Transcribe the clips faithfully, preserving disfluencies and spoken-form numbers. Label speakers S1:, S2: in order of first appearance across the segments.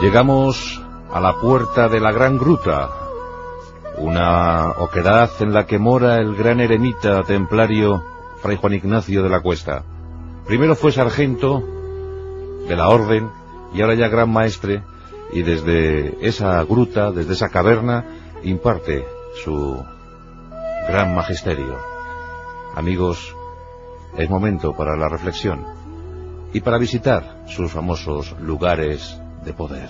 S1: Llegamos a la puerta de la Gran Gruta, una oquedad en la que mora el gran eremita templario Fray Juan Ignacio de la Cuesta. Primero fue sargento de la orden y ahora ya gran maestre, y desde esa gruta, desde esa caverna, imparte su gran magisterio. Amigos, es momento para la reflexión y para visitar sus famosos lugares de poder.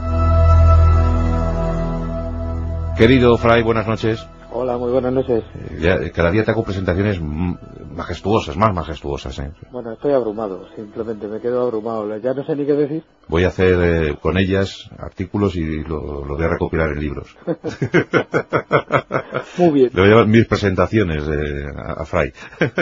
S1: Querido Fray, buenas noches.
S2: Hola, muy buenas noches.
S1: Eh, ya, cada día te hago presentaciones majestuosas, más majestuosas, ¿eh?
S2: Bueno, estoy abrumado, simplemente me quedo abrumado. Ya no sé ni qué decir.
S1: Voy a hacer eh, con ellas artículos y lo, lo voy a recopilar en libros.
S2: Muy bien.
S1: Le voy a llevar mis presentaciones eh, a, a Fray.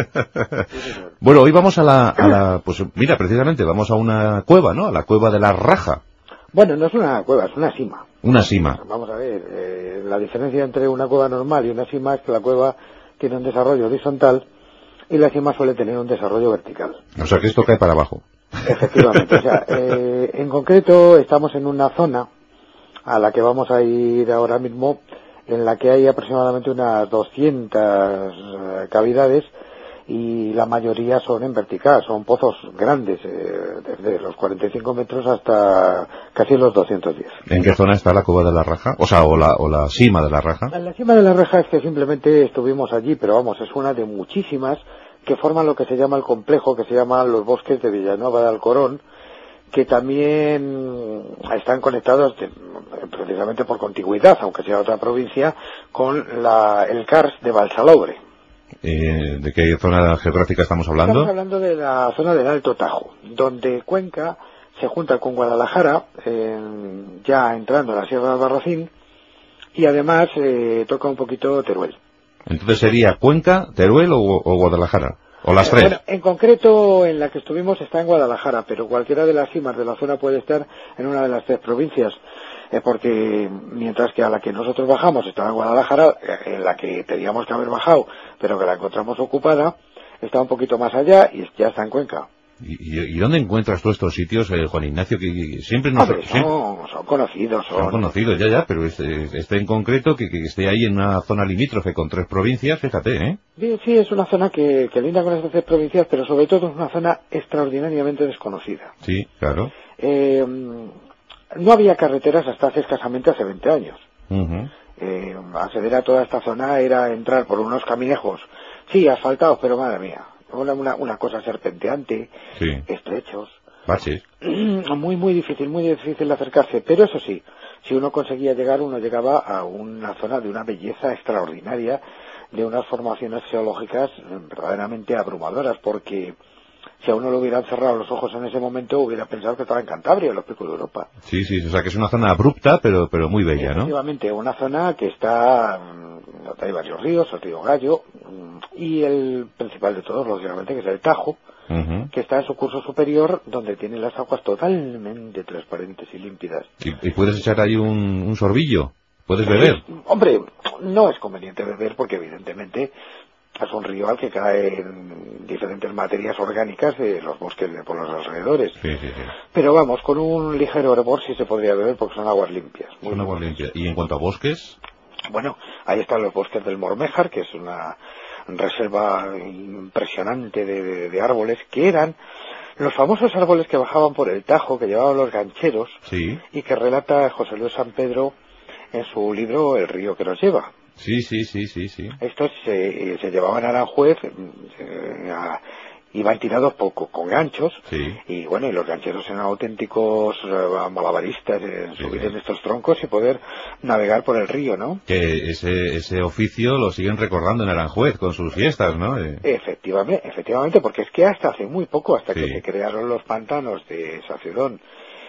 S1: Bueno, hoy vamos a la, a la... Pues mira, precisamente, vamos a una cueva, ¿no? A la cueva de la Raja.
S2: Bueno, no es una cueva, es una sima.
S1: Una sima.
S2: Vamos a ver, eh, la diferencia entre una cueva normal y una sima es que la cueva tiene un desarrollo horizontal y la sima suele tener un desarrollo vertical.
S1: O sea que esto cae para abajo.
S2: Efectivamente, o sea, eh, en concreto estamos en una zona a la que vamos a ir ahora mismo, en la que hay aproximadamente unas doscientas eh, cavidades, y la mayoría son en vertical, son pozos grandes, eh, desde los cuarenta y cinco metros hasta casi los doscientos diez.
S1: ¿En qué zona está la cueva de la Raja? O sea, o la, o la cima de la Raja.
S2: En la cima de la Raja es que simplemente estuvimos allí, pero vamos, es una de muchísimas que forman lo que se llama el complejo, que se llama los bosques de Villanueva de Alcorón, que también están conectados de, precisamente por contigüidad, aunque sea otra provincia, con la, el Cars de Valsalobre.
S1: Eh, ¿De qué zona geográfica estamos hablando?
S2: Estamos hablando de la zona del Alto Tajo, donde Cuenca se junta con Guadalajara, eh, ya entrando a la Sierra de Albarracín, y además eh, toca un poquito Teruel.
S1: Entonces sería Cuenca, Teruel o, o Guadalajara, o las tres.
S2: Bueno, en concreto en la que estuvimos está en Guadalajara, pero cualquiera de las cimas de la zona puede estar en una de las tres provincias. Eh, porque mientras que a la que nosotros bajamos estaba en Guadalajara, eh, en la que teníamos que haber bajado, pero que la encontramos ocupada, está un poquito más allá y ya está en Cuenca.
S1: ¿Y, y, y dónde encuentras tú estos sitios, eh, Juan Ignacio, que, que siempre nos...
S2: Hombre, son, son conocidos. Son,
S1: son conocidos, ya, ya, pero este, este en concreto, que, que esté ahí en una zona limítrofe con tres provincias, fíjate, ¿eh?
S2: Sí, sí, es una zona que, que linda con estas tres provincias, pero sobre todo es una zona extraordinariamente desconocida.
S1: Sí, claro.
S2: Eh... No había carreteras hasta hace escasamente hace veinte años.
S1: Uh-huh.
S2: Eh, acceder a toda esta zona era entrar por unos caminejos, sí, asfaltados, pero madre mía, una, una, una cosa serpenteante,
S1: sí.
S2: Estrechos.
S1: Baches.
S2: Muy, muy difícil, muy difícil acercarse, pero eso sí, si uno conseguía llegar, uno llegaba a una zona de una belleza extraordinaria, de unas formaciones geológicas verdaderamente abrumadoras, porque si a uno le hubieran cerrado los ojos en ese momento, hubiera pensado que estaba en Cantabria, en los picos de Europa.
S1: Sí, sí, o sea que es una zona abrupta, pero pero muy bella, ¿no?
S2: Efectivamente, una zona que está, hay varios ríos, el río Gallo, y el principal de todos, lógicamente, que es el Tajo, uh-huh. que está en su curso superior, donde tiene las aguas totalmente transparentes y límpidas.
S1: ¿Y, y puedes echar ahí un, un sorbillo? ¿Puedes beber?
S2: Eh, hombre, no es conveniente beber porque evidentemente es un río al que caen diferentes materias orgánicas de los bosques de por los alrededores.
S1: Sí, sí, sí.
S2: Pero vamos, con un ligero hervor sí se podría beber porque son aguas limpias. Muy
S1: son aguas limpias. ¿Y en cuanto a bosques?
S2: Bueno, ahí están los bosques del Morméjar, que es una reserva impresionante de, de, de árboles, que eran los famosos árboles que bajaban por el Tajo, que llevaban los gancheros,
S1: sí.
S2: y que relata José Luis San Pedro en su libro El río que nos lleva.
S1: Sí, sí, sí, sí, sí.
S2: Estos se, se llevaban a Aranjuez, eh, a, iban tirados poco, con ganchos,
S1: sí.
S2: y bueno, y los gancheros eran auténticos uh, malabaristas en
S1: sí,
S2: subir
S1: sí.
S2: en estos troncos y poder navegar por el río, ¿no?
S1: Que ese ese oficio lo siguen recordando en Aranjuez con sus fiestas, ¿no? Eh...
S2: Efectivamente, efectivamente, porque es que hasta hace muy poco, hasta
S1: sí.
S2: que se crearon los pantanos de Sacedón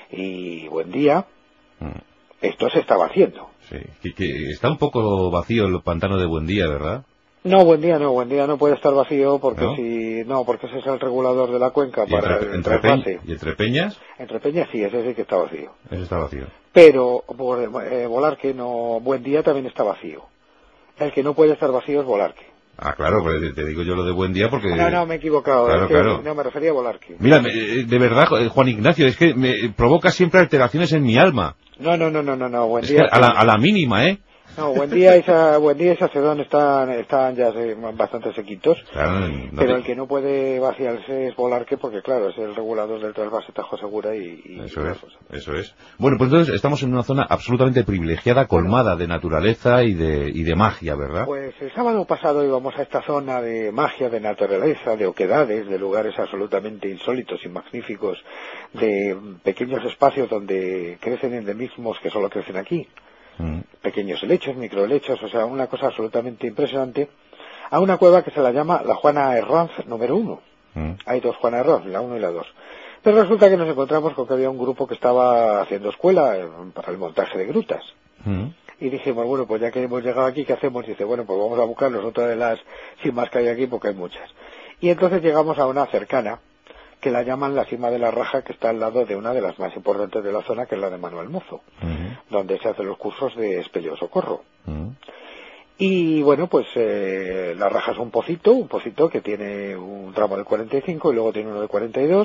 S2: y Buendía, mm. esto se estaba haciendo.
S1: Sí, que, que está un poco vacío el pantano de Buendía, ¿verdad?
S2: No, Buendía no, Buendía no puede estar vacío porque
S1: ¿No?
S2: si no, porque ese es el regulador de la cuenca
S1: ¿Y
S2: para
S1: entre,
S2: el
S1: entre
S2: trasvase.
S1: ¿Y entre Peñas?
S2: Entre Peñas sí, ese sí que está vacío.
S1: Ese está vacío.
S2: Pero eh, Volarque no, Buendía también está vacío. El que no puede estar vacío es Volarque.
S1: Ah, claro, pues te digo yo lo de buen día porque...
S2: No, no, me he equivocado.
S1: Claro,
S2: es que
S1: claro.
S2: No, me refería a Volarque.
S1: Mira, de verdad, Juan Ignacio, es que me provoca siempre alteraciones en mi alma.
S2: No, no, no, no, no, no. Buen
S1: es
S2: día.
S1: Que a, la, a la mínima, ¿eh?
S2: No, buen día y esa, buen día y Sacedón están, están ya bastante sequitos,
S1: claro, no
S2: pero
S1: te...
S2: el que no puede vaciarse es Volarque porque claro, es el regulador del trasvase Tajo Segura y... y
S1: eso
S2: y
S1: es, eso es. Bueno, pues entonces estamos en una zona absolutamente privilegiada, colmada de naturaleza y de, y de magia, ¿verdad?
S2: Pues el sábado pasado íbamos a esta zona de magia, de naturaleza, de oquedades, de lugares absolutamente insólitos y magníficos, de pequeños espacios donde crecen endemismos que solo crecen aquí. Pequeños helechos, microhelechos, o sea, una cosa absolutamente impresionante, a una cueva que se la llama la Juana Herranz número uno. Mm. Hay dos Juana Herranz, la uno y la dos. Pero resulta que nos encontramos con que había un grupo que estaba haciendo escuela eh, para el montaje de grutas. Mm. Y dijimos, bueno, pues ya que hemos llegado aquí, ¿qué hacemos? Y dice, bueno, pues vamos a buscarnos otra de las sin más que hay aquí, porque hay muchas. Y entonces llegamos a una cercana, que la llaman la Cima de la Raja, que está al lado de una de las más importantes de la zona, que es la de Manuel Mozo, uh-huh. donde se hacen los cursos de Espello Socorro. Uh-huh. Y bueno, pues eh, la Raja es un pocito, un pocito que tiene un tramo de cuarenta y cinco y luego tiene uno de cuarenta y dos,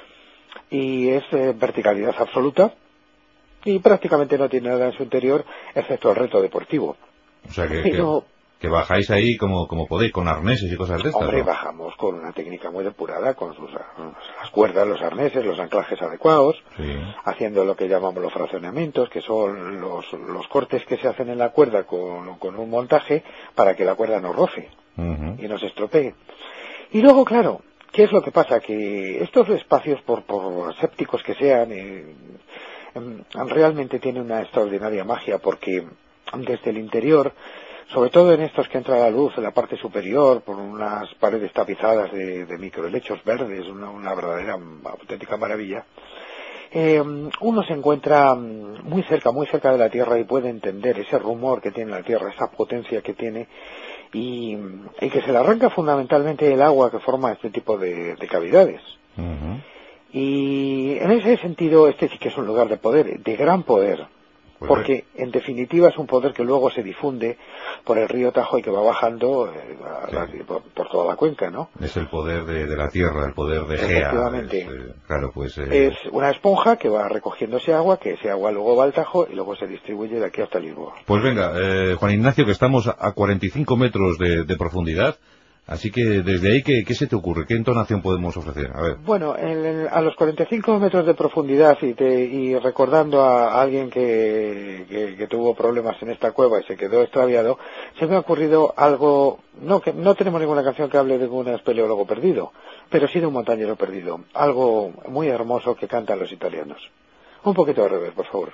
S2: y es eh, verticalidad absoluta, y prácticamente no tiene nada en su interior, excepto el reto deportivo.
S1: O sea que... Pero, que... Que bajáis ahí como, como podéis, con arneses y cosas de estas,
S2: Hombre,
S1: ¿no?
S2: bajamos con una técnica muy depurada, con sus, las cuerdas, los arneses, los anclajes adecuados, sí. haciendo lo que llamamos los fraccionamientos, que son los, los cortes que se hacen en la cuerda con, con un montaje para que la cuerda no roce uh-huh. y no se estropee. Y luego, claro, ¿qué es lo que pasa? Que estos espacios, por, por sépticos que sean, eh, realmente tienen una extraordinaria magia, porque desde el interior, sobre todo en estos que entra la luz en la parte superior, por unas paredes tapizadas de, de microhelechos verdes, una, una verdadera auténtica maravilla, eh, uno se encuentra muy cerca, muy cerca de la Tierra y puede entender ese rumor que tiene la Tierra, esa potencia que tiene, y, y que se le arranca fundamentalmente el agua que forma este tipo de, de cavidades. Uh-huh. Y en ese sentido este sí que es un lugar de poder, de gran poder. Porque, en definitiva, es un poder que luego se difunde por el río Tajo y que va bajando eh, a la, sí. por, por toda la cuenca, ¿no?
S1: Es el poder de, de la tierra, el poder de Gea.
S2: Efectivamente.
S1: Es, eh, claro, pues, eh...
S2: es una esponja que va recogiendo ese agua, que ese agua luego va al Tajo y luego se distribuye de aquí hasta Lisboa.
S1: Pues venga, eh, Juan Ignacio, que estamos a cuarenta y cinco metros de, de profundidad. Así que desde ahí, ¿qué, ¿qué se te ocurre? ¿Qué entonación podemos ofrecer? A ver.
S2: Bueno, en, en, a los cuarenta y cinco metros de profundidad y, te, y recordando a, a alguien que, que, que tuvo problemas en esta cueva y se quedó extraviado, se me ha ocurrido algo, no que no tenemos ninguna canción que hable de un espeleólogo perdido, pero sí de un montañero perdido. Algo muy hermoso que cantan los italianos. Un poquito de revés, por favor.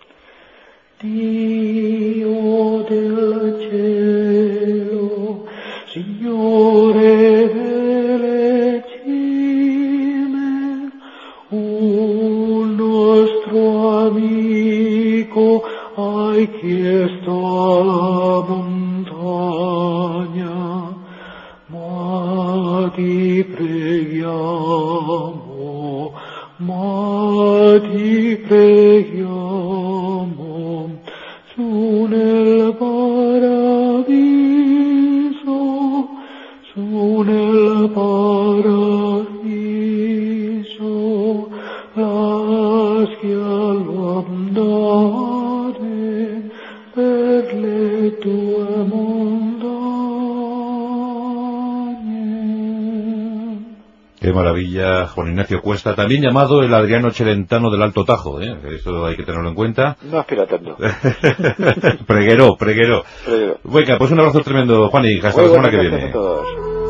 S2: Dio del cielo, Signore delle cime, un nostro amico hai chiesto alla montagna, ma ti preghiamo, ma ti preghiamo, su nel paradiso, su nel paradiso, lasci allo andare per le tue montagne.
S1: Qué maravilla, Juan Ignacio Cuesta, también llamado el Adriano Celentano del Alto Tajo, ¿eh? Esto hay que tenerlo en cuenta.
S2: No aspiratando.
S1: preguero, preguero. Venga, pues un abrazo tremendo, Juan, y hasta la semana que viene.